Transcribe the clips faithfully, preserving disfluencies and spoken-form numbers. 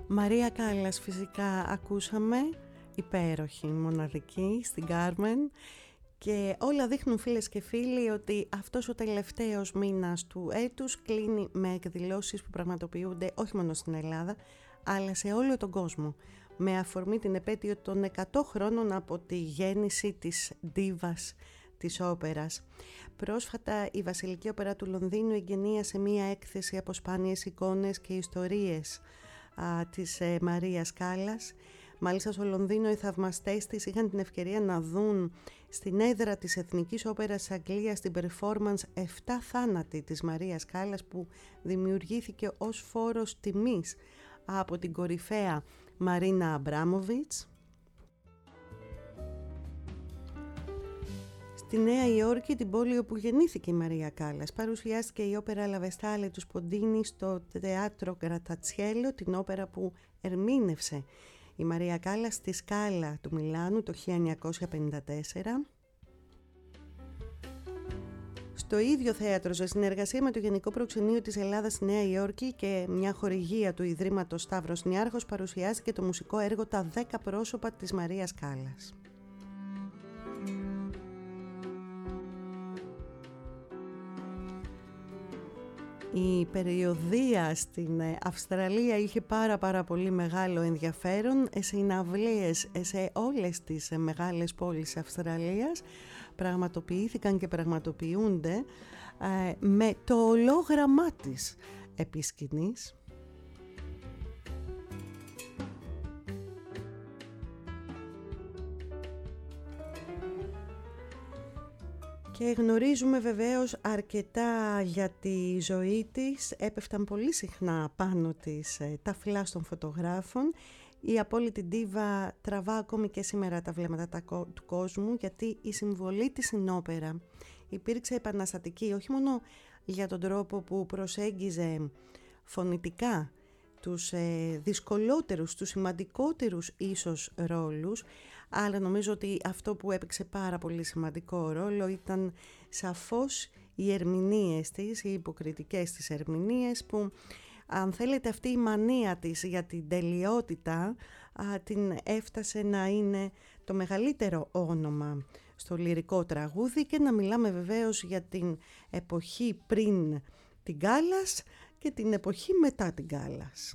Μαρία Κάλλας φυσικά ακούσαμε, υπέροχη, μοναδική στην Κάρμεν, και όλα δείχνουν, φίλες και φίλοι, ότι αυτός ο τελευταίος μήνας του έτους κλείνει με εκδηλώσεις που πραγματοποιούνται όχι μόνο στην Ελλάδα αλλά σε όλο τον κόσμο, με αφορμή την επέτειο των εκατό χρόνων από τη γέννηση της ντίβας της όπερας. Πρόσφατα η Βασιλική Όπερα του Λονδίνου εγκαινίασε μία έκθεση από σπάνιες εικόνες και ιστορίες α, της ε, Μαρίας Κάλλας. Μάλιστα στο Λονδίνο οι θαυμαστές της είχαν την ευκαιρία να δουν στην έδρα της Εθνικής Όπερας Αγγλίας την performance «Εφτά θάνατοι» της Μαρίας Κάλλας, που δημιουργήθηκε ως φόρος τιμής από την κορυφαία Μαρίνα Αμπράμοβιτς. Στη Νέα Υόρκη, την πόλη όπου γεννήθηκε η Μαρία Κάλλας, παρουσιάστηκε η όπερα Λαβεστάλε του Σποντίνι στο Teatro Grattacielo, την όπερα που ερμήνευσε η Μαρία Κάλλας στη Σκάλα του Μιλάνου το χίλια εννιακόσια πενήντα τέσσερα. Στο ίδιο θέατρο, σε συνεργασία με το Γενικό Προξενείο της Ελλάδας στη Νέα Υόρκη και μια χορηγία του Ιδρύματος Σταύρος Νιάρχος, παρουσιάστηκε το μουσικό έργο «Τα δέκα πρόσωπα» της Μαρίας Κάλλας. Η περιοδεία στην Αυστραλία είχε πάρα πάρα πολύ μεγάλο ενδιαφέρον. Συναυλίες σε όλες τις μεγάλες πόλεις της Αυστραλίας πραγματοποιήθηκαν και πραγματοποιούνται ε, με το ολόγραμμά της επί σκηνής. Και γνωρίζουμε βεβαίως αρκετά για τη ζωή της. Έπεφταν πολύ συχνά πάνω της τα φυλά των φωτογράφων. Η απόλυτη ντίβα τραβά ακόμη και σήμερα τα βλέμματα του κόσμου, γιατί η συμβολή της στην όπερα υπήρξε επαναστατική, όχι μόνο για τον τρόπο που προσέγγιζε φωνητικά τους ε, δυσκολότερους, τους σημαντικότερους ίσως ρόλους, αλλά νομίζω ότι αυτό που έπαιξε πάρα πολύ σημαντικό ρόλο ήταν σαφώς οι ερμηνείες της, οι υποκριτικές της ερμηνείες, που αν θέλετε αυτή η μανία της για την τελειότητα α, την έφτασε να είναι το μεγαλύτερο όνομα στο λυρικό τραγούδι, και να μιλάμε βεβαίως για την εποχή πριν την Κάλλας και την εποχή μετά την Κάλλας.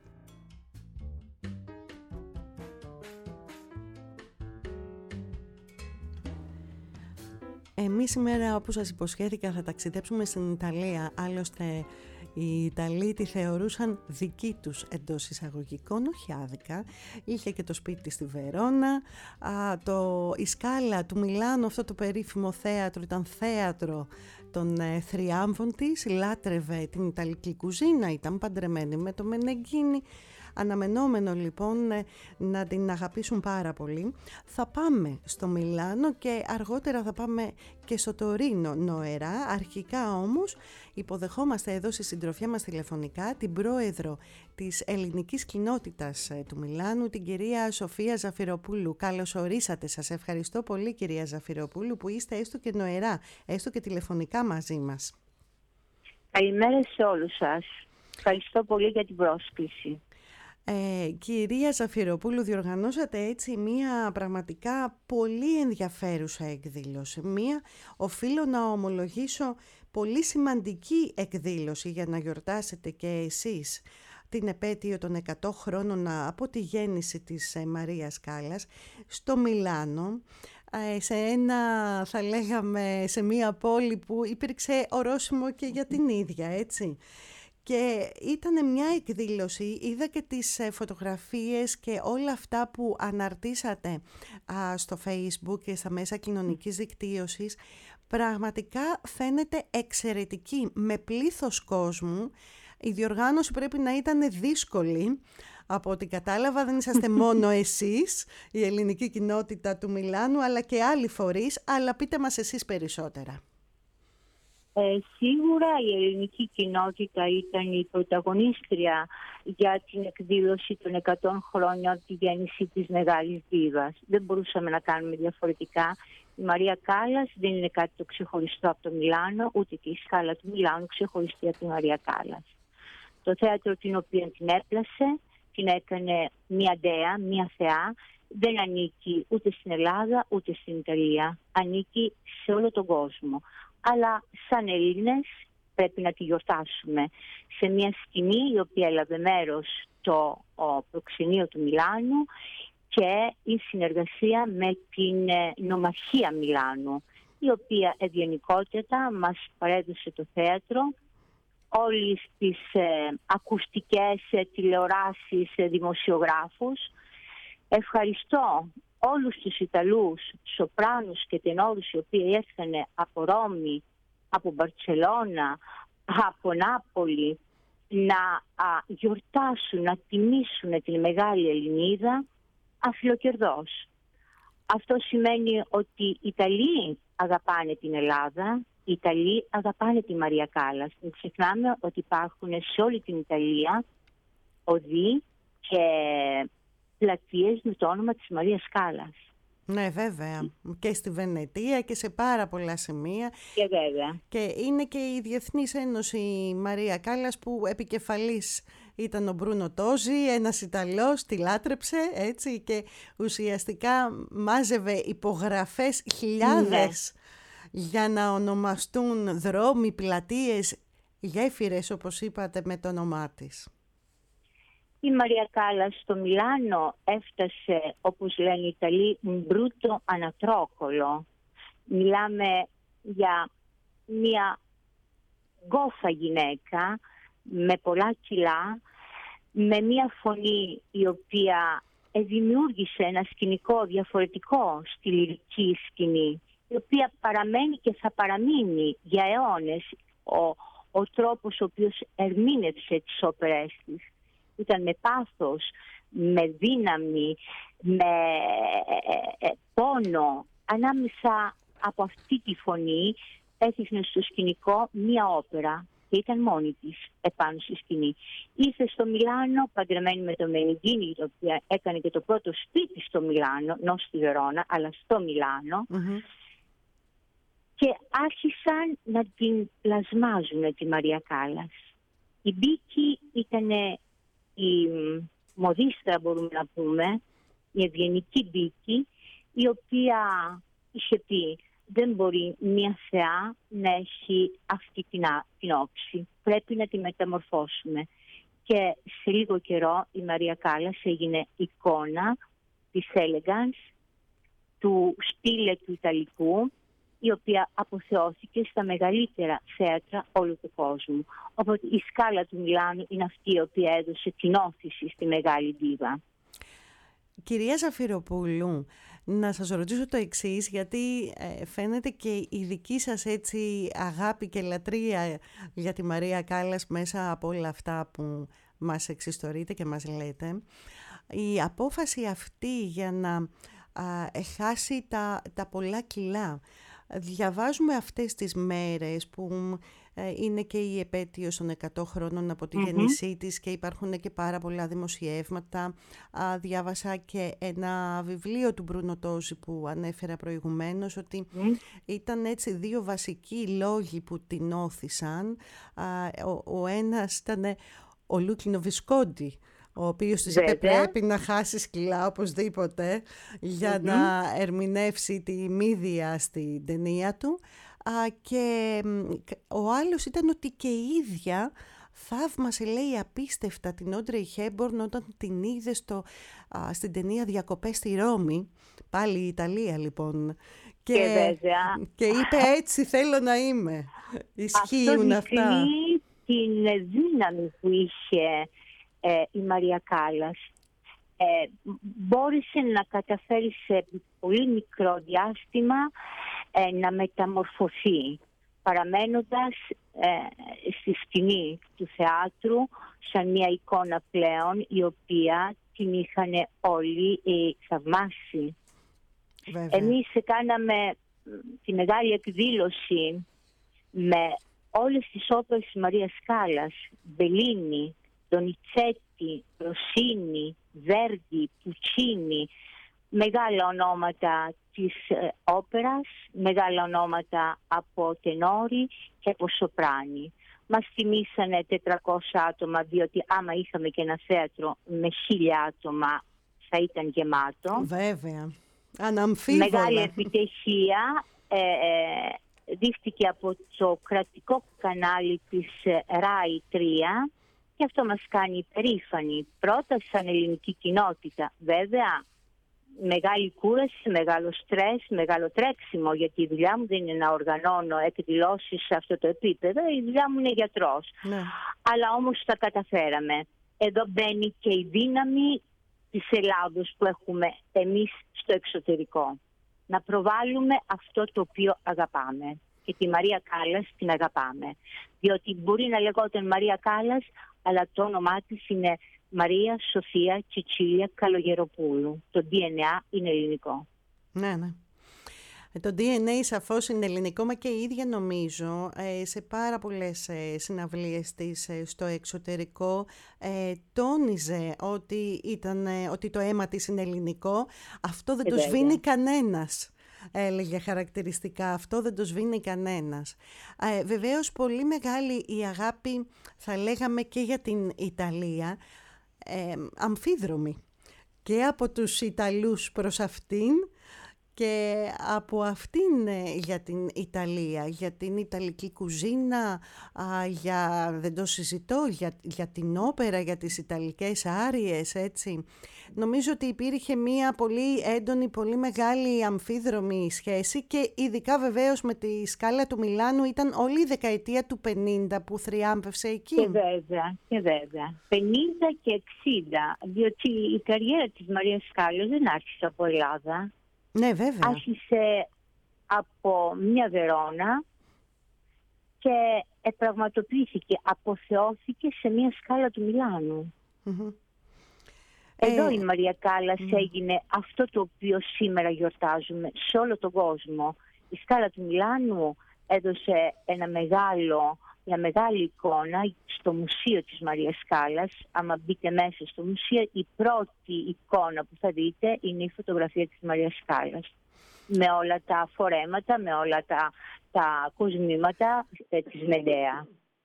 Εμείς σήμερα, όπως σας υποσχέθηκα, θα ταξιδέψουμε στην Ιταλία. Άλλωστε οι Ιταλοί τη θεωρούσαν δική τους εντός εισαγωγικών, όχι άδικα. Είχε και το σπίτι της στη Βερόνα. Α, το, η Σκάλα του Μιλάνου, αυτό το περίφημο θέατρο, ήταν θέατρο των ε, θριάμβων της. Λάτρευε την Ιταλική κουζίνα, ήταν παντρεμένη με το Μενεγκίνι. Αναμενόμενο λοιπόν να την αγαπήσουν πάρα πολύ. Θα πάμε στο Μιλάνο και αργότερα θα πάμε και στο Τωρίνο νοερά. Αρχικά όμως υποδεχόμαστε εδώ στη συντροφιά μας τηλεφωνικά την πρόεδρο της ελληνικής κοινότητας του Μιλάνου, την κυρία Σοφία Ζαφυροπούλου. Καλώς ορίσατε. Σας ευχαριστώ πολύ, κυρία Ζαφυροπούλου, που είστε έστω και νοερά, έστω και τηλεφωνικά μαζί μας. Καλημέρα σε όλους σας. Ευχαριστώ πολύ για την πρόσκληση. Ε, κυρία Ζαφυροπούλου, διοργανώσατε έτσι μία πραγματικά πολύ ενδιαφέρουσα εκδήλωση. Μία, οφείλω να ομολογήσω, πολύ σημαντική εκδήλωση για να γιορτάσετε και εσείς την επέτειο των εκατό χρόνων από τη γέννηση της Μαρίας Κάλλας στο Μιλάνο, σε ένα, θα λέγαμε, σε μία πόλη που υπήρξε ορόσημο και για την ίδια, έτσι. Και ήταν μια εκδήλωση, είδα και τις φωτογραφίες και όλα αυτά που αναρτήσατε α, στο Facebook και στα μέσα κοινωνικής δικτύωσης. Πραγματικά φαίνεται εξαιρετική, με πλήθος κόσμου. Η διοργάνωση πρέπει να ήταν δύσκολη. Από ό,τι κατάλαβα, δεν είσαστε μόνο εσείς, η ελληνική κοινότητα του Μιλάνου, αλλά και άλλοι φορείς. Αλλά πείτε μας εσείς περισσότερα. Ε, σίγουρα η ελληνική κοινότητα ήταν η πρωταγωνίστρια για την εκδήλωση των εκατό χρόνων από τη γέννηση της μεγάλης ντίβας. Δεν μπορούσαμε να κάνουμε διαφορετικά. Η Μαρία Κάλλας δεν είναι κάτι το ξεχωριστό από το Μιλάνο, ούτε και η Σκάλα του Μιλάνου ξεχωριστή από τη Μαρία Κάλλας. Το θέατρο την οποία την έπλασε την έκανε μία δέα, μία θεά. Δεν ανήκει ούτε στην Ελλάδα ούτε στην Ιταλία. Ανήκει σε όλο τον κόσμο. Αλλά σαν Έλληνες πρέπει να τη γιορτάσουμε σε μια σκηνή η οποία έλαβε μέρος στο προξενείο του Μιλάνου και η συνεργασία με την νομαρχία Μιλάνου, η οποία ευγενικότατα μας παρέδωσε το θέατρο, όλες τις ε, ακουστικές ε, τηλεοράσεις, ε, δημοσιογράφους. Ευχαριστώ όλους τους Ιταλούς σοπράνους και τενόρους οι οποίοι έρθανε από Ρώμη, από Μπαρτσελώνα, από Νάπολη να α, γιορτάσουν, να τιμήσουν την μεγάλη Ελληνίδα αφιλοκερδός. Αυτό σημαίνει ότι οι Ιταλοί αγαπάνε την Ελλάδα, οι Ιταλοί αγαπάνε τη Μαρία Κάλλας. Μην ξεχνάμε ότι υπάρχουν σε όλη την Ιταλία οδοί και πλατείες με το όνομα της Μαρίας Κάλλας. Ναι, βέβαια. Και στη Βενετία και σε πάρα πολλά σημεία. Και βέβαια. Και είναι και η Διεθνής Ένωση Μαρία Κάλλας που επικεφαλής ήταν ο Μπρούνο Τόζι, ένας Ιταλός, τη λάτρεψε, έτσι, και ουσιαστικά μάζευε υπογραφές χιλιάδες, ναι, για να ονομαστούν δρόμοι, πλατείες, γέφυρες, όπως είπατε, με το όνομά της. Η Μαρία Κάλλας στο Μιλάνο έφτασε, όπως λένε οι Ιταλοί, μπρούτο ανατρόκολο. Μιλάμε για μια γκόφα γυναίκα με πολλά κιλά, με μια φωνή η οποία δημιούργησε ένα σκηνικό διαφορετικό στη λυρική σκηνή, η οποία παραμένει και θα παραμείνει για αιώνες ο, ο τρόπος ο οποίος ερμήνευσε τις όπερές της. Ήταν με πάθος, με δύναμη, με πόνο. Ανάμεσα από αυτή τη φωνή έθιχνε στο σκηνικό μία όπερα και ήταν μόνη της επάνω στη σκηνή. Ήρθε στο Μιλάνο παντρεμένη με τον Μενιγκίνη, η οποία έκανε και το πρώτο σπίτι στο Μιλάνο, νο στη Βερόνα, αλλά στο Μιλάνο. Mm-hmm. Και άρχισαν να την πλασμάζουν τη Μαρία Κάλλας. Η Μπίκη ήταν η μοδίστρα, μπορούμε να πούμε, η ευγενική Μπίκη, η οποία είχε πει δεν μπορεί μια θεά να έχει αυτή την, την όψη. Πρέπει να τη μεταμορφώσουμε. Και σε λίγο καιρό η Μαρία Κάλλας έγινε εικόνα της elegance, του στήλε του Ιταλικού, η οποία αποθεώθηκε στα μεγαλύτερα θέατρα όλου του κόσμου. Οπότε η Σκάλα του Μιλάνου είναι αυτή η οποία έδωσε την όθηση στη μεγάλη δίβα. Κυρία Ζαφυροπούλου, να σας ρωτήσω το εξής, γιατί ε, φαίνεται και η δική σας έτσι αγάπη και λατρεία για τη Μαρία Κάλλας μέσα από όλα αυτά που μας εξιστορείτε και μας λέτε. Η απόφαση αυτή για να α, χάσει τα, τα πολλά κιλά. Διαβάζουμε αυτές τις μέρες που ε, είναι και η επέτειος των εκατό χρόνων από τη mm-hmm. γέννησή της και υπάρχουν και πάρα πολλά δημοσιεύματα. Α, διάβασα και ένα βιβλίο του Μπρούνο Τόζι που ανέφερα προηγουμένως, ότι mm. ήταν έτσι δύο βασικοί λόγοι που την όθησαν. Α, ο, ο ένας ήταν ο Λούκινο Βισκόντι, ο οποίος της είπε πρέπει να χάσει κιλά οπωσδήποτε για mm-hmm. να ερμηνεύσει τη Μύδια στην ταινία του. Α, και ο άλλος ήταν ότι και η ίδια θαύμασε, λέει, απίστευτα την Όντρεϊ Χέμπορν όταν την είδε στο, α, στην ταινία «Διακοπές στη Ρώμη», πάλι η Ιταλία λοιπόν. Και, και, και είπε έτσι θέλω να είμαι. Ισχύουν αυτά. Αυτό την δύναμη που είχε Ε, η Μαρία Κάλλας. Ε, μπόρεσε να καταφέρει σε πολύ μικρό διάστημα ε, να μεταμορφωθεί, παραμένοντας ε, στη σκηνή του θεάτρου σαν μια εικόνα πλέον η οποία την είχαν όλοι ε, θαυμάσει. Βέβαια. Εμείς κάναμε τη μεγάλη εκδήλωση με όλες τις όπερες της Μαρίας Κάλλας, Μπελίνι, Ντονιτσέτη, Ροσίνι, Βέρντι, Πουτσίνι, μεγάλα ονόματα της ε, όπερας, μεγάλα ονόματα από τενόρι και από σοπράνι. Μας θυμήσανε τετρακόσια άτομα, διότι άμα είχαμε και ένα θέατρο με χίλια άτομα θα ήταν γεμάτο. Βέβαια, αναμφίβολα. Μεγάλη επιτυχία. Ε, ε, δείχτηκε από το κρατικό κανάλι της ΡΑΙ τρία και αυτό μας κάνει υπερήφανοι. Πρώτα σαν ελληνική κοινότητα. Βέβαια, μεγάλη κούραση, μεγάλο στρες, μεγάλο τρέξιμο, γιατί η δουλειά μου δεν είναι να οργανώνω εκδηλώσεις σε αυτό το επίπεδο, η δουλειά μου είναι γιατρός. Ναι. Αλλά όμως τα καταφέραμε. Εδώ μπαίνει και η δύναμη της Ελλάδος που έχουμε εμείς στο εξωτερικό. Να προβάλλουμε αυτό το οποίο αγαπάμε. Και τη Μαρία Κάλλας την αγαπάμε. Διότι μπορεί να λεγόταν Μαρία Κάλλας, αλλά το όνομά της είναι Μαρία Σοφία Τσιτσίλια Καλογεροπούλου. Το ντι εν έι είναι ελληνικό. Ναι, ναι. Το ντι εν έι σαφώς είναι ελληνικό, μα και η ίδια νομίζω σε πάρα πολλές συναυλίες της στο εξωτερικό τόνιζε ότι, ήταν, ότι το αίμα της είναι ελληνικό. Αυτό δεν ε, το βέβαια. σβήνει κανένας. Έλεγε χαρακτηριστικά, αυτό δεν το σβήνει κανένας. Ε, βεβαίως πολύ μεγάλη η αγάπη, θα λέγαμε, και για την Ιταλία, ε, αμφίδρομη και από τους Ιταλούς προς αυτήν και από αυτήν για την Ιταλία, για την Ιταλική κουζίνα, α, για, δεν το συζητώ, για, για την όπερα, για τις Ιταλικές άριες, έτσι. Νομίζω ότι υπήρχε μία πολύ έντονη, πολύ μεγάλη αμφίδρομη σχέση και ειδικά βεβαίως με τη Σκάλα του Μιλάνου ήταν όλη η δεκαετία του πενήντα που θριάμβευσε εκεί. Και βέβαια, και βέβαια. πενήντα και εξήντα, διότι η καριέρα της Μαρίας Σκάλας δεν άρχισε από Ελλάδα. Ναι, βέβαια. Άρχισε από μια Βερόνα και επραγματοποιήθηκε, αποθεώθηκε σε μια Σκάλα του Μιλάνου. Mm-hmm. Εδώ ε... η Μαρία Κάλλας mm. έγινε αυτό το οποίο σήμερα γιορτάζουμε σε όλο τον κόσμο. Η Σκάλα του Μιλάνου έδωσε ένα μεγάλο, μια μεγάλη εικόνα στο μουσείο της Μαρίας Κάλλας. Άμα μπείτε μέσα στο μουσείο, η πρώτη εικόνα που θα δείτε είναι η φωτογραφία της Μαρίας Κάλλας. Με όλα τα φορέματα, με όλα τα, τα κοσμήματα της Μεντέα.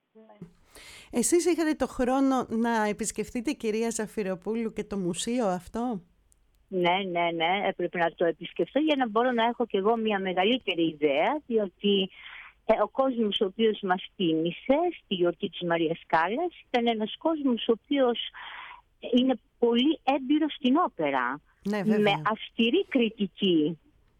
Εσείς είχατε το χρόνο να επισκεφτείτε, κυρία Ζαφυροπούλου, και το μουσείο αυτό? Ναι, ναι, ναι, έπρεπε να το επισκεφτώ για να μπορώ να έχω κι εγώ μια μεγαλύτερη ιδέα, διότι ε, ο κόσμος ο οποίος μας τίμησε στη γιορτή της Μαρίας Κάλλας ήταν ένας κόσμος ο οποίος είναι πολύ έμπειρος στην όπερα, ναι, με αυστηρή κριτική.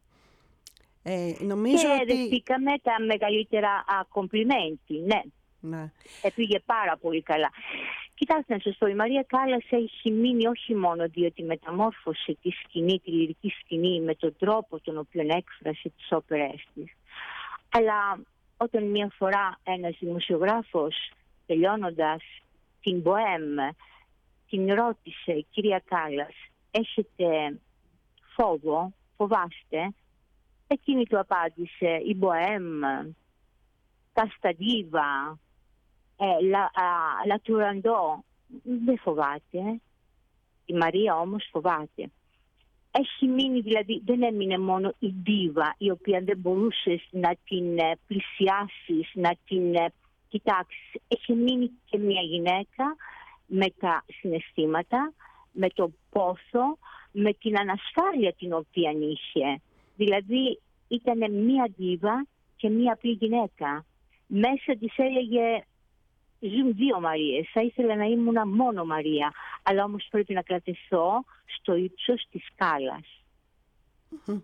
Ε, νομίζω και ότι... δεχτήκαμε τα μεγαλύτερα κομπλιμέντι, ναι. Ναι. Επήγε πάρα πολύ καλά. Κοιτάξτε να σας πω, η Μαρία Κάλλας έχει μείνει όχι μόνο διότι μεταμόρφωσε τη σκηνή, τη λυρική σκηνή με τον τρόπο τον οποίο έκφρασε τις όπερες της, αλλά όταν μια φορά ένας δημοσιογράφος τελειώνοντας την Bohème την ρώτησε, κυρία Κάλλας, έχετε φόβο, φοβάστε? Εκείνη του απάντησε, η Bohème, τα Σταντίβα, ε, λα, α, λα Τουραντό, δεν φοβάται. Η Μαρία όμως φοβάται. Έχει μείνει, δηλαδή δεν έμεινε μόνο η ντίβα, η οποία δεν μπορούσες να την ε, πλησιάσεις, να την ε, κοιτάξεις. Έχει μείνει και μια γυναίκα με τα συναισθήματα, με το πόθο, με την ανασφάλεια την οποία είχε. Δηλαδή ήταν μια ντίβα και μια απλή γυναίκα. Μέσα της έλεγε, ζουν δύο Μαρίες, θα ήθελα να ήμουν μόνο Μαρία, αλλά όμως πρέπει να κρατηθώ στο ύψος της σκάλας. Mm-hmm.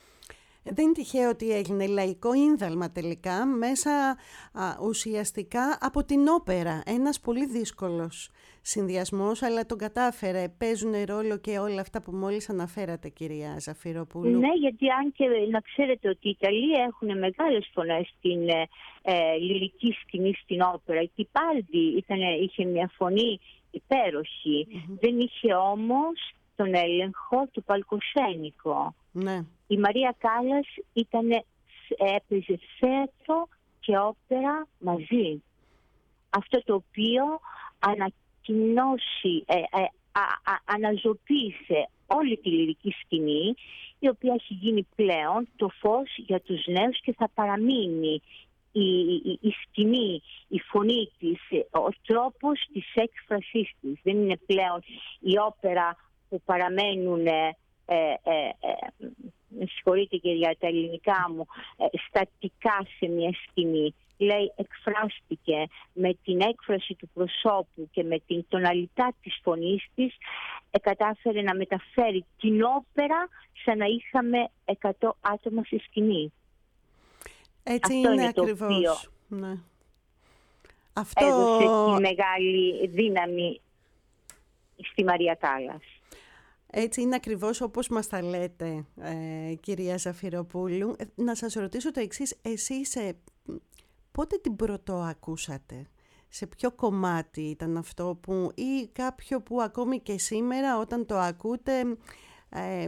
Δεν είναι τυχαίο ότι έγινε λαϊκό ίνδαλμα τελικά μέσα α, ουσιαστικά από την όπερα. Ένας πολύ δύσκολος συνδυασμός, αλλά τον κατάφερε. Παίζουν ρόλο και όλα αυτά που μόλις αναφέρατε, κυρία Ζαφυροπούλου. Ναι, γιατί αν και να ξέρετε ότι οι Ιταλοί έχουν μεγάλες φωνές στην ε, λυρική σκηνή στην όπερα. Η Τιπάλντι ήταν, είχε μια φωνή υπέροχη. Mm-hmm. Δεν είχε όμως τον έλεγχο του παλκοσένικο. Ναι. Η Μαρία Κάλλας ήταν, έπαιζε θέατρο και όπερα μαζί. Αυτό το οποίο ανακοινώσει, ε, ε, α, α, αναζωοποίησε όλη τη λυρική σκηνή, η οποία έχει γίνει πλέον το φως για τους νέους και θα παραμείνει η, η, η σκηνή, η φωνή της, ο τρόπος της έκφρασής της. Δεν είναι πλέον η όπερα που παραμένουν, ε, ε, ε, με συγχωρείτε και για τα ελληνικά μου, ε, στατικά σε μια σκηνή. Λέει, εκφράστηκε με την έκφραση του προσώπου και με την τοναλιτά της φωνής της, ε, κατάφερε να μεταφέρει την όπερα σαν να είχαμε εκατό άτομα στη σκηνή. Έτσι Αυτό είναι, είναι ακριβώς. το οποίο ναι. Αυτό έδωσε τη μεγάλη δύναμη στη Μαρία Κάλλας. Έτσι είναι ακριβώς όπως μας τα λέτε, ε, κυρία Ζαφυροπούλου. Να σας ρωτήσω το εξής, εσείς ε, πότε την πρωτοακούσατε? Σε ποιο κομμάτι ήταν αυτό που, ή κάποιο που ακόμη και σήμερα όταν το ακούτε... Ε,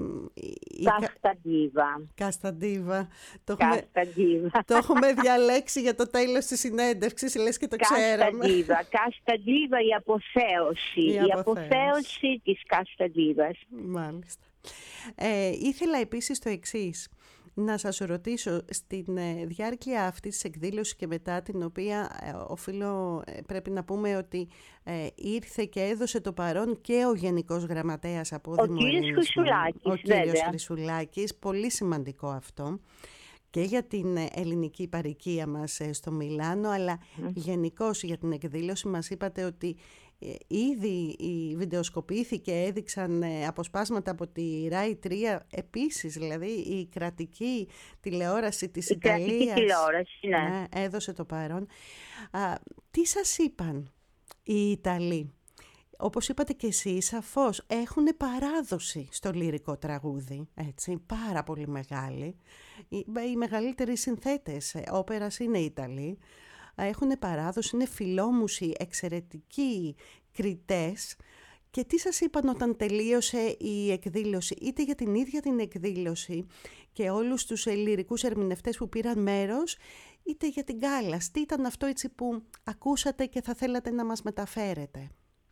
Κασταντίβα. Κασταντίβα. Το, το έχουμε διαλέξει για το τέλος της συνέντευξης, λες και το ξέραμε. Κασταντίβα. Κασταντίβα, η αποθέωση. Η, η αποθέωση. αποθέωση της Κασταντίβας. Μάλιστα. Ε, ήθελα επίσης το εξής. Να σας ρωτήσω, στην ε, διάρκεια αυτής της εκδήλωσης και μετά, την οποία ε, οφείλω, ε, πρέπει να πούμε ότι ε, ήρθε και έδωσε το παρόν και ο Γενικός Γραμματέας από ο κύριος Χρυσουλάκης, ο κύριος βέβαια. Χρυσουλάκης, πολύ σημαντικό αυτό και για την ελληνική παροικία μας ε, στο Μιλάνο, αλλά mm. γενικώς για την εκδήλωση μας είπατε ότι ήδη βιντεοσκοπήθηκε, έδειξαν αποσπάσματα από τη ράι τρία επίσης, δηλαδή η κρατική τηλεόραση της η Ιταλίας κρατική τηλεόραση, ναι. Ναι, έδωσε το παρόν. Α, τι σας είπαν οι Ιταλοί? Όπως είπατε και εσείς, σαφώς έχουν παράδοση στο λυρικό τραγούδι, έτσι, πάρα πολύ μεγάλη. Οι, οι μεγαλύτεροι συνθέτες όπερας είναι οι Ιταλοί. Έχουν παράδοση, είναι φιλόμουσοι, εξαιρετικοί κριτές. Και τι σας είπαν όταν τελείωσε η εκδήλωση, είτε για την ίδια την εκδήλωση και όλους τους λυρικούς ερμηνευτές που πήραν μέρος, είτε για την Κάλλας? Τι ήταν αυτό έτσι που ακούσατε και θα θέλατε να μας μεταφέρετε?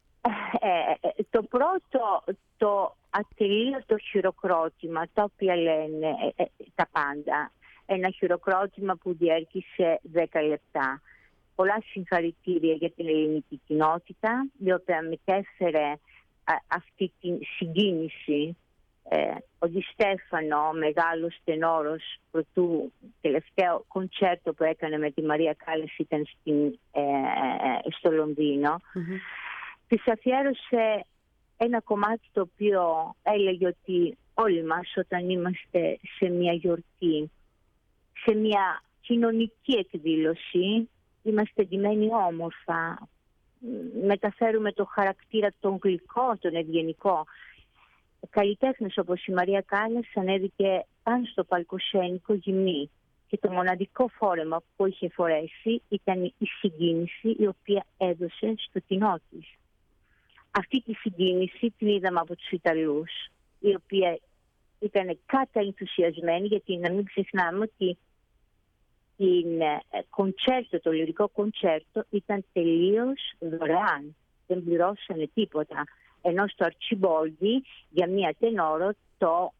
Ε, το πρώτο, το ατελείωτο χειροκρότημα, τα οποία λένε ε, ε, τα πάντα. Ένα χειροκρότημα που διέρχησε δέκα λεπτά. Πολλά συγχαρητήρια για την ελληνική κοινότητα, η οποία μετέφερε α, αυτή την συγκίνηση. Ε, ο Ντι Στέφανο, μεγάλος τενόρος, προτού τελευταίο κοντσέρτο που έκανε με τη Μαρία Κάλλας ήταν στην, ε, στο Λονδίνο. Mm-hmm. Της αφιέρωσε ένα κομμάτι το οποίο έλεγε ότι όλοι μας όταν είμαστε σε μια γιορτή, σε μια κοινωνική εκδήλωση, είμαστε ντυμένοι όμορφα, μεταφέρουμε το χαρακτήρα τον γλυκό, τον ευγενικό. Καλλιτέχνες όπως η Μαρία Κάλλας ανέβηκε πάνω στο παλκοσένικο γυμνή και το μοναδικό φόρεμα που είχε φορέσει ήταν η συγκίνηση η οποία έδωσε στο κοινό της. Αυτή τη συγκίνηση την είδαμε από τους Ιταλούς, οι οποίοι ήταν καταενθουσιασμένοι, γιατί να μην ξεχνάμε ότι την κοντσέρτο, το λυρικό κοντσέρτο ήταν τελείως δωρεάν. Δεν πληρώσανε τίποτα. Ενώ στο Αρτσιμπόλντι για μία τενόρο το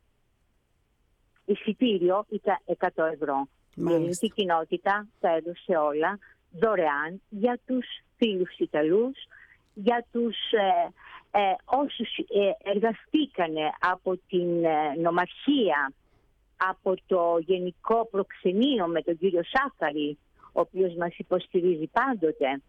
εισιτήριο ήταν εκατό ευρώ. Η ελληνική κοινότητα τα έδωσε όλα δωρεάν για τους φίλους Ιταλούς, για τους ε, ε, όσους ε, εργαστήκανε από την ε, νομαρχία, από το Γενικό Προξενείο με τον κύριο Σάφαρη, ο οποίος μας υποστηρίζει πάντοτε.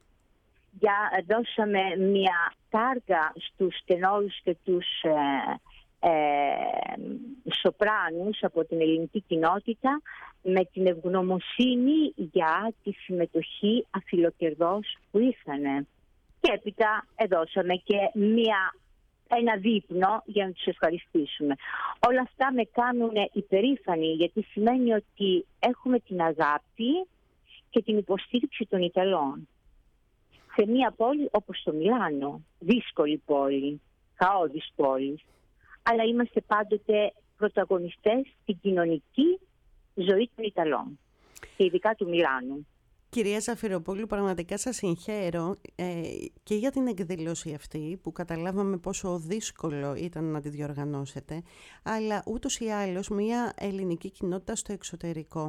Για, δώσαμε μια τάργα στους τενόρους και τους ε, ε, σοπράνους από την ελληνική κοινότητα με την ευγνωμοσύνη για τη συμμετοχή αφιλοκερδός που ήρθανε. Και έπειτα δώσαμε και μια, ένα δείπνο για να τους ευχαριστήσουμε. Όλα αυτά με κάνουν υπερήφανοι, γιατί σημαίνει ότι έχουμε την αγάπη και την υποστήριξη των Ιταλών. Σε μια πόλη όπως το Μιλάνο, δύσκολη πόλη, χαόδης πόλη, αλλά είμαστε πάντοτε πρωταγωνιστές στην κοινωνική ζωή των Ιταλών και ειδικά του Μιλάνου. Κυρία Ζαφυροπούλου, πραγματικά σας συγχαίρω ε, και για την εκδήλωση αυτή που καταλάβαμε πόσο δύσκολο ήταν να τη διοργανώσετε, αλλά ούτως ή άλλως μια ελληνική κοινότητα στο εξωτερικό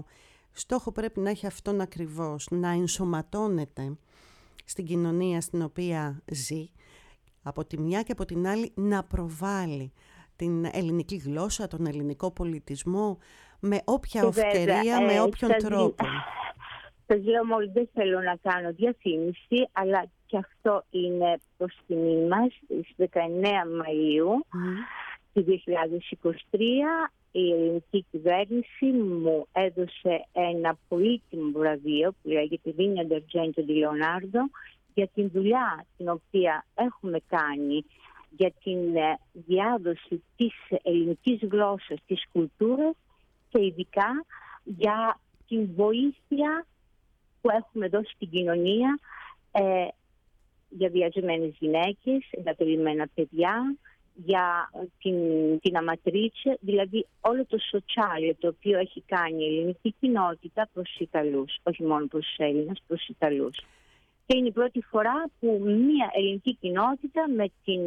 στόχο πρέπει να έχει αυτόν ακριβώς, να ενσωματώνεται στην κοινωνία στην οποία ζει, από τη μια και από την άλλη να προβάλλει την ελληνική γλώσσα, τον ελληνικό πολιτισμό, με όποια ευκαιρία, ε, με όποιον τρόπο. Σας λέω μόλις, δεν θέλω να κάνω διαφήμιση, αλλά και αυτό είναι προς τιμή μας. Στις δεκαεννέα Μαΐου mm. του δύο χιλιάδες είκοσι τρία η ελληνική κυβέρνηση μου έδωσε ένα πολύτιμο βραβείο που λέγεται Vigna d'Argento di Leonardo για την δουλειά την οποία έχουμε κάνει για την διάδοση της ελληνικής γλώσσας, της κουλτούρας και ειδικά για την βοήθεια που έχουμε δώσει στην κοινωνία ε, για βιαζεμένες γυναίκες, εγκαταλειμμένα παιδιά, για την, την αματρίτσε, δηλαδή όλο το σοτσάλιο το οποίο έχει κάνει η ελληνική κοινότητα προς τους Ιταλούς, όχι μόνο προς τους Έλληνες, προς τους Ιταλούς. Και είναι η πρώτη φορά που μια ελληνική κοινότητα με την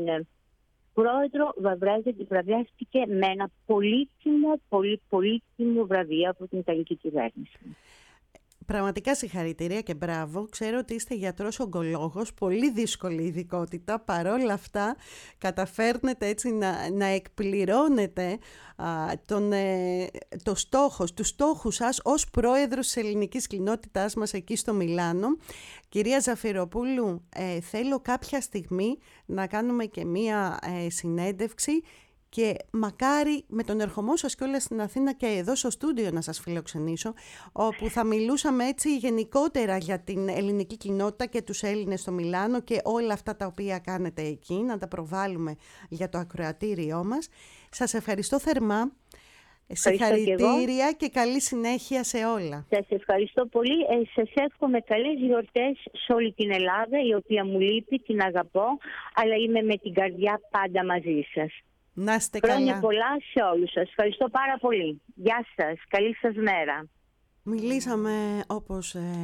πρόεδρο βραβιάστηκε με ένα πολύτιμο, πολύ πολύτιμο βραβείο από την Ιταλική κυβέρνηση. Πραγματικά συγχαρητήρια και μπράβο. Ξέρω ότι είστε γιατρός ογκολόγος, πολύ δύσκολη ειδικότητα. Παρόλα αυτά καταφέρνετε έτσι να, να εκπληρώνετε α, τον, ε, το στόχος, τους στόχους σας ως πρόεδρος της ελληνικής κοινότητάς μας εκεί στο Μιλάνο. Κυρία Ζαφυροπούλου, ε, θέλω κάποια στιγμή να κάνουμε και μία ε, συνέντευξη και μακάρι με τον ερχομό σας και όλα στην Αθήνα και εδώ στο στούντιο να σας φιλοξενήσω, όπου θα μιλούσαμε έτσι γενικότερα για την ελληνική κοινότητα και τους Έλληνες στο Μιλάνο και όλα αυτά τα οποία κάνετε εκεί, να τα προβάλλουμε για το ακροατήριό μας. Σας ευχαριστώ θερμά. Συγχαρητήρια και, και καλή συνέχεια σε όλα. Σας ευχαριστώ πολύ. Ε, σας εύχομαι καλές γιορτές σε όλη την Ελλάδα, η οποία μου λείπει, την αγαπώ, αλλά είμαι με την καρδιά πάντα μαζί σας. Να είστε Χρόνια καλά. πολλά σε όλους σας. Ευχαριστώ πάρα πολύ. Γεια σας. Καλή σας μέρα. Μιλήσαμε, όπως ε,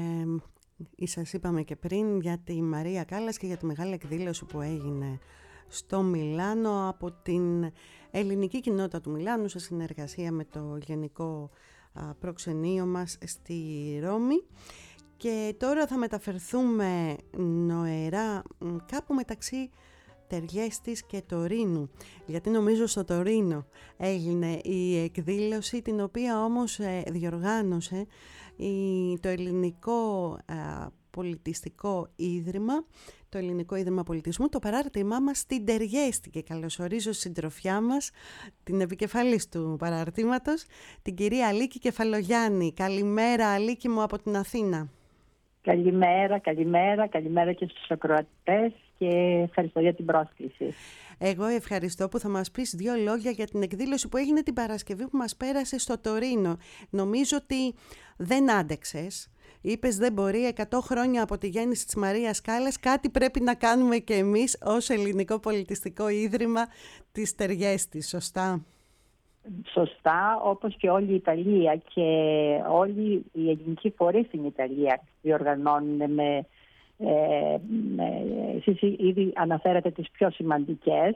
σας είπαμε και πριν, για τη Μαρία Κάλλας και για τη μεγάλη εκδήλωση που έγινε στο Μιλάνο από την ελληνική κοινότητα του Μιλάνου σε συνεργασία με το γενικό α, προξενείο μας στη Ρώμη. Και τώρα θα μεταφερθούμε νοερά κάπου μεταξύ Τεργέστης και Τωρίνου, γιατί νομίζω στο Τωρίνο έγινε η εκδήλωση, την οποία όμως ε, διοργάνωσε η, το ελληνικό ε, πολιτιστικό ίδρυμα, το Ελληνικό Ίδρυμα Πολιτισμού, το παράρτημά μας στην Τεργέστη, και καλωσορίζω στη συντροφιά μας την επικεφαλής του παραρτήματος, την κυρία Αλίκη Κεφαλογιάννη. Καλημέρα Αλίκη μου από την Αθήνα. Καλημέρα, καλημέρα, καλημέρα και στους ακροατές και ευχαριστώ για την πρόσκληση. Εγώ ευχαριστώ που θα μας πεις δύο λόγια για την εκδήλωση που έγινε την Παρασκευή που μας πέρασε στο Τωρίνο. Νομίζω ότι δεν άντεξες. Είπες δεν μπορεί, εκατό χρόνια από τη γέννηση της Μαρίας Κάλλας, κάτι πρέπει να κάνουμε και εμείς ως Ελληνικό Πολιτιστικό Ίδρυμα της Τεργέστης, σωστά? Σωστά, όπως και όλη η Ιταλία και όλοι οι ελληνικοί φορείς στην Ιταλία διοργανώνουν με, ε, με εσείς ήδη αναφέρατε τις πιο σημαντικές,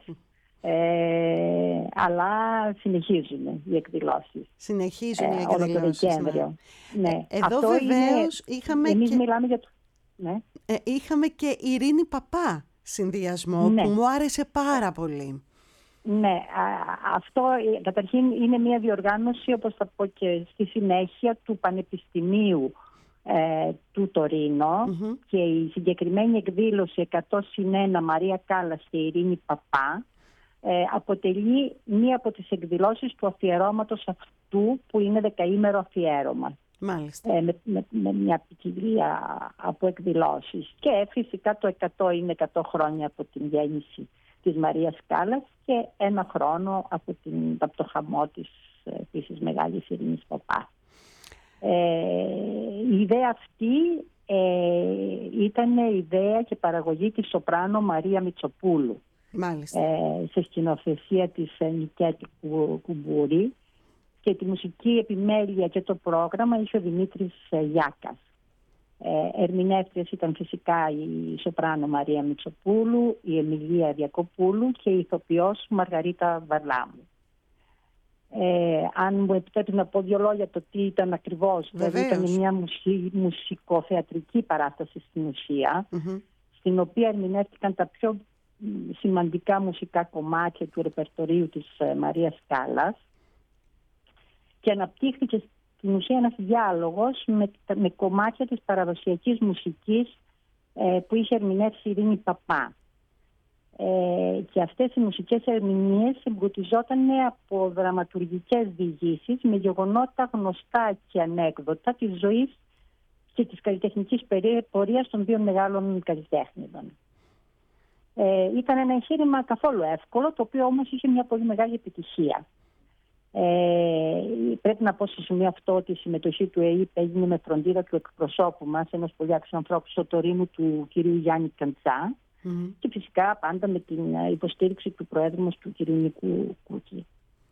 ε, αλλά συνεχίζουν οι εκδηλώσεις. Συνεχίζουν οι ε, εκδηλώσεις. Όλο το Δεκέμβριο. Ναι. Ναι. Εδώ βεβαίως είχαμε, εμείς και... μιλάμε για το... ναι. ε, είχαμε και Ειρήνη Παπά συνδυασμό, ναι, που μου άρεσε πάρα πολύ. Ναι, αυτό καταρχήν είναι μια διοργάνωση, όπως θα πω και στη συνέχεια, του Πανεπιστημίου ε, του Τωρίνο, mm-hmm. και η συγκεκριμένη εκδήλωση εκατό συν ένα Μαρία Κάλλας και Ειρήνη Παπά ε, αποτελεί μία από τις εκδηλώσεις του αφιερώματος αυτού, που είναι δεκαήμερο αφιέρωμα. Μάλιστα. Ε, με, με, με μια ποικιλία από εκδηλώσεις. Και φυσικά το εκατό είναι εκατό χρόνια από την γέννηση της Μαρίας Κάλλας και ένα χρόνο από, την, από το χαμό της επίσης μεγάλης Ειρήνης Παπά. Ε, η ιδέα αυτή ε, ήταν ιδέα και παραγωγή της σοπράνο Μαρία Μητσοπούλου. Μάλιστα. Ε, σε σκηνοθεσία της Νικέτη Κουμπούρη, και τη μουσική επιμέλεια και το πρόγραμμα είχε ο Δημήτρης Γιάκας. Ε, ερμηνεύτριες ήταν φυσικά η σοπράνο Μαρία Μητσοπούλου, η Εμιλία Διακοπούλου και η ηθοποιός Μαργαρίτα Βαρλάμου. Ε, αν μου επιτρέπει να πω δύο λόγια το τι ήταν ακριβώς. Δηλαδή ήταν μια μουσι, μουσικοθεατρική παράσταση στην ουσία, mm-hmm. στην οποία ερμηνεύτηκαν τα πιο σημαντικά μουσικά κομμάτια του ρεπερτορίου της Μαρίας Κάλλας και αναπτύχθηκε στην ουσία ένας διάλογος με, με κομμάτια της παραδοσιακής μουσικής ε, που είχε ερμηνεύσει η Ειρήνη Παπά. Ε, και αυτές οι μουσικές ερμηνείες εμπλουτιζόταν από δραματουργικές διηγήσεις με γεγονότα γνωστά και ανέκδοτα της ζωής και της καλλιτεχνικής πορείας των δύο μεγάλων καλλιτέχνηδων. Ε, ήταν ένα εγχείρημα καθόλου εύκολο, το οποίο όμως είχε μια πολύ μεγάλη επιτυχία. Ε, πρέπει να πω σε σημείο αυτό ότι η συμμετοχή του ΕΕΠ έγινε με φροντίδα του εκπροσώπου μας, ενός πολύ άξιου ανθρώπου στο Τωρίνου, του κυρίου Γιάννη Καντζά, mm-hmm. και φυσικά πάντα με την υποστήριξη του Προέδρου μας, του κυρίου Νικού Κούκη.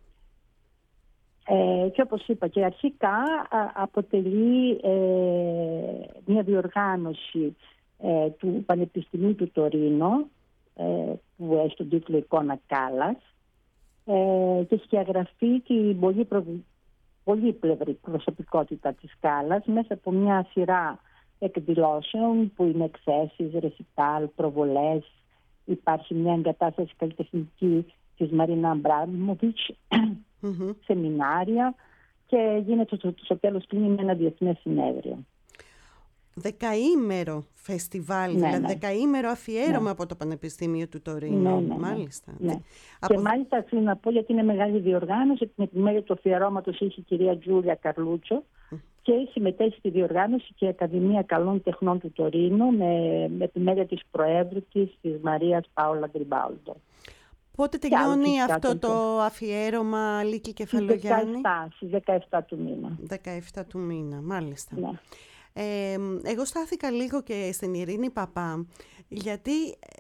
Ε, και όπως είπα και αρχικά α, αποτελεί ε, μια διοργάνωση ε, του Πανεπιστημίου του Τωρίνου, ε, που έχει τον τίτλο «Εικόνα Κάλλας», ε, και σκιαγραφεί την πολύ προ... πολύπλευρη προσωπικότητα της Κάλλας μέσα από μια σειρά εκδηλώσεων που είναι εκθέσεις, ρεσιτάλ, προβολές. Υπάρχει μια εγκατάσταση καλλιτεχνική της Μαρίνα Αμπράμοβιτς, mm-hmm. σεμινάρια, και γίνεται στο, στο τέλος κλείνει με ένα διεθνές συνέδριο. Δεκαήμερο φεστιβάλ, ναι, δηλαδή ναι. δεκαήμερο αφιέρωμα, ναι. από το Πανεπιστήμιο του Τωρίνου. Ναι, ναι, ναι. Μάλιστα. Ναι. Από... Και μάλιστα θέλω να πω, γιατί είναι μεγάλη διοργάνωση, την επιμέλεια του αφιερώματος είχε η κυρία Τζούλια Καρλούτσο, mm. και συμμετέχει στη διοργάνωση και η Ακαδημία Καλών Τεχνών του Τωρίνου με, με επιμέλεια της Προέδρου της, της Μαρίας Πάολα Γκριμπάουλτο. Πότε τελειώνει αυτό το αφιέρωμα, Λίκη Κεφαλογιάννη? Στις δεκαεφτά του μήνα. δεκαεφτά του μήνα, μάλιστα. Ναι. Ε, εγώ στάθηκα λίγο και στην Ειρήνη Παπά, γιατί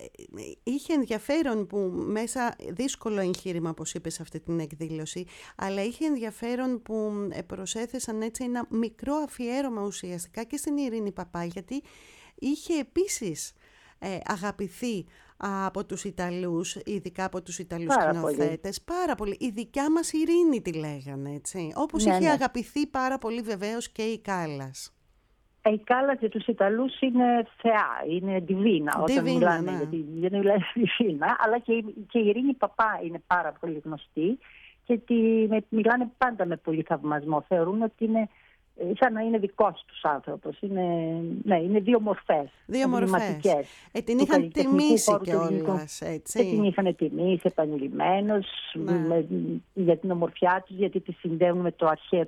είχε ενδιαφέρον που μέσα, δύσκολο εγχείρημα όπως είπες αυτή την εκδήλωση, αλλά είχε ενδιαφέρον που προσέθεσαν έτσι ένα μικρό αφιέρωμα ουσιαστικά και στην Ειρήνη Παπά, γιατί είχε επίσης ε, αγαπηθεί από τους Ιταλούς, ειδικά από τους Ιταλούς σκηνοθέτες, πάρα πολύ. Η δικιά μας Ειρήνη τη λέγανε, έτσι, όπως ναι, είχε ναι. αγαπηθεί πάρα πολύ βεβαίως και η Κάλλας. Η Κάλλας για τους Ιταλούς είναι θεά, είναι ντιβίνα όταν Divina, μιλάνε, ναι. γιατί δεν μιλάνε ντιβίνα, αλλά και η, και η Ειρήνη Παπά είναι πάρα πολύ γνωστή και τη, με, μιλάνε πάντα με πολύ θαυμασμό. Θεωρούν ότι είναι σαν να είναι δικός τους άνθρωπος. Είναι, ναι, είναι δύο μορφές. Δύο μορφές. Ε, την είχαν τιμήσει κιόλας, έτσι. Και την είχαν τιμήσει επανειλημμένως, ναι. για την ομορφιά τους, γιατί τη συνδέουν με το αρχαία,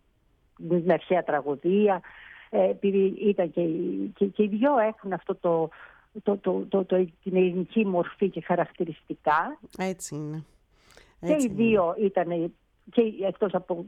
την αρχαία τραγωδία. Επειδή ήταν και, και, και οι δυο έχουν αυτό το, το, το, το, το, την ελληνική μορφή και χαρακτηριστικά. Έτσι είναι. Έτσι και οι δύο είναι. Ήταν, και εκτός από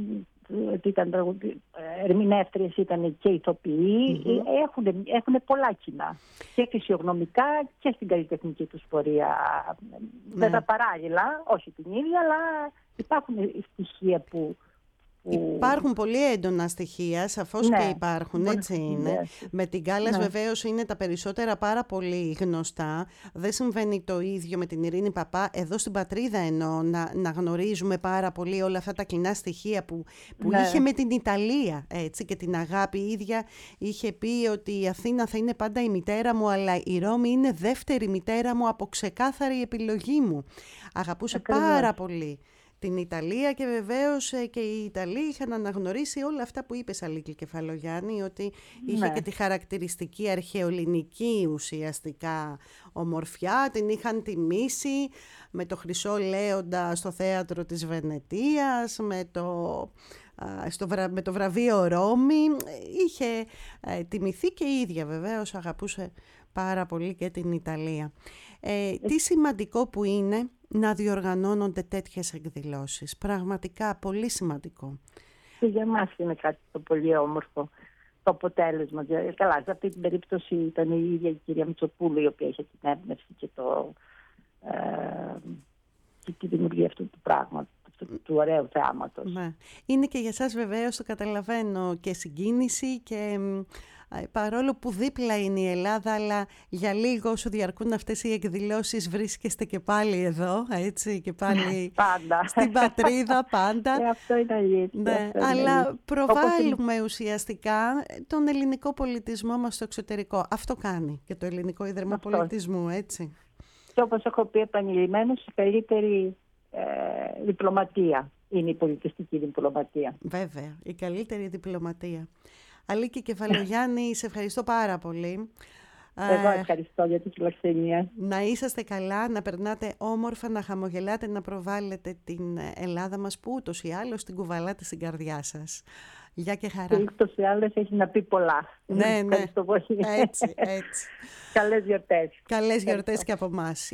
ότι ήταν ερμηνεύτριες, ήταν και ηθοποιοί, mm-hmm. έχουν, έχουν πολλά κοινά. Και φυσιογνωμικά και στην καλλιτεχνική τους πορεία. Ναι. Βέβαια παράλληλα, όχι την ίδια, αλλά υπάρχουν στοιχεία που... Υπάρχουν πολύ έντονα στοιχεία, σαφώς, ναι, και υπάρχουν, έτσι είναι. Ναι. Με την Κάλλας, ναι, βεβαίως είναι τα περισσότερα πάρα πολύ γνωστά. Δεν συμβαίνει το ίδιο με την Ειρήνη Παπά. Εδώ στην πατρίδα εννοώ, να, να γνωρίζουμε πάρα πολύ όλα αυτά τα κοινά στοιχεία που, που ναι. είχε με την Ιταλία, έτσι, και την αγάπη. Η ίδια είχε πει ότι η Αθήνα θα είναι πάντα η μητέρα μου, αλλά η Ρώμη είναι δεύτερη μητέρα μου από ξεκάθαρη επιλογή μου. Αγαπούσε Ακριβώς. πάρα πολύ την Ιταλία και βεβαίως και οι Ιταλοί είχαν αναγνωρίσει όλα αυτά που είπες, Αλίκη Κεφαλογιάννη, ότι είχε ναι. και τη χαρακτηριστική αρχαιοελληνική ουσιαστικά ομορφιά, την είχαν τιμήσει με το Χρυσό Λέοντα στο θέατρο της Βενετίας, με το, στο, με το βραβείο Ρώμη, είχε ε, τιμηθεί και η ίδια βεβαίως, αγαπούσε πάρα πολύ και την Ιταλία. Ε, τι σημαντικό που είναι να διοργανώνονται τέτοιες εκδηλώσεις. Πραγματικά πολύ σημαντικό. Και για εμάς είναι κάτι το πολύ όμορφο το αποτέλεσμα. Καλά, σε αυτή την περίπτωση ήταν η ίδια η κυρία Μητσοπούλου η οποία είχε την έμπνευση και, το, ε, και τη δημιουργία αυτού του πράγματος, του ωραίου θεάματος. Ναι. Είναι και για σας βεβαίως, το καταλαβαίνω, και συγκίνηση και παρόλο που δίπλα είναι η Ελλάδα, αλλά για λίγο όσο διαρκούν αυτές οι εκδηλώσεις βρίσκεστε και πάλι εδώ, έτσι, και πάλι πάντα. στην πατρίδα πάντα. Ε, αυτό είναι αλήθεια. Ναι, αυτό είναι αλλά αλήθεια. προβάλλουμε Όπως... ουσιαστικά τον ελληνικό πολιτισμό μας στο εξωτερικό. Αυτό κάνει και το Ελληνικό Ίδρυμα Αυτό. Πολιτισμού, έτσι. Και όπως έχω πει επανειλημμένως, η καλύτερη ε, διπλωματία είναι η πολιτιστική διπλωματία. Βέβαια, η καλύτερη διπλωματία. Αλίκη Κεφαλογιάννη, σε ευχαριστώ πάρα πολύ. Εγώ ευχαριστώ για τη φιλοξενία. Να είσαστε καλά, να περνάτε όμορφα, να χαμογελάτε, να προβάλλετε την Ελλάδα μας που ούτως ή άλλως την κουβαλάτε στην καρδιά σας. Γεια και χαρά. Και ούτως ή άλλως έχει να πει πολλά. Ναι, ναι. Ευχαριστώ πολύ. Έτσι, έτσι. Καλές γιορτές. Καλές γιορτές και από εμάς.